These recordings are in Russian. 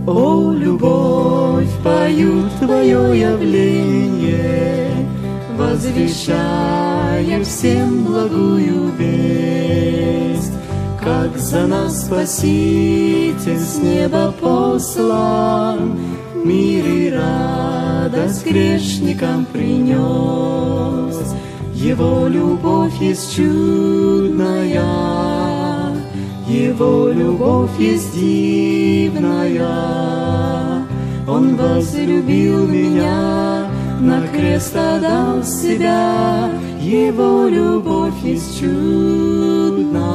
О, любовь, пою Твое явление, возвещая всем благую весть, как за нас Спаситель с неба послан, мир и радость грешникам принес. Его любовь есть чудная, Его любовь есть дивная. Он возлюбил меня, на крест отдал себя, Его любовь есть чудная.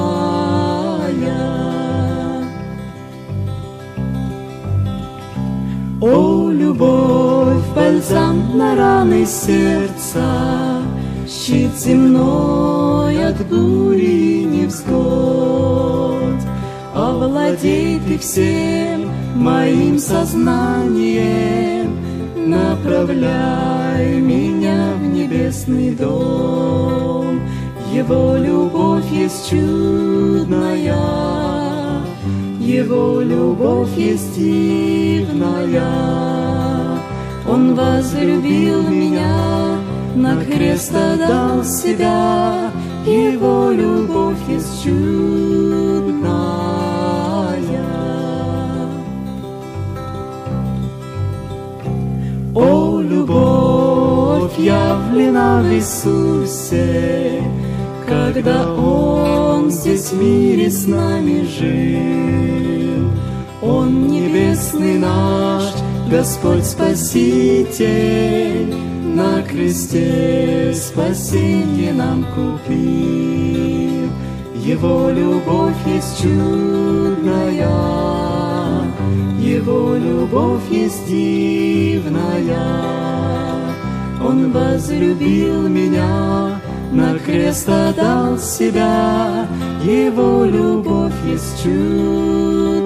О, любовь, бальзам на раны сердца, щит земной от бури и невзгод. Овладей Ты всем моим сознанием, направляй меня в небесный дом. Его любовь есть чудная, Его любовь есть дивная. Он возлюбил меня, на крест отдал себя, Его любовь есть чудная. О, любовь явлена в Иисусе, когда Он здесь в мире с нами жил. Он небесный наш Господь Спаситель, на кресте спасенье нам купил. Его любовь есть чудная, Его любовь есть дивная. Он возлюбил меня, на крест отдал себя, Его любовь есть чудная.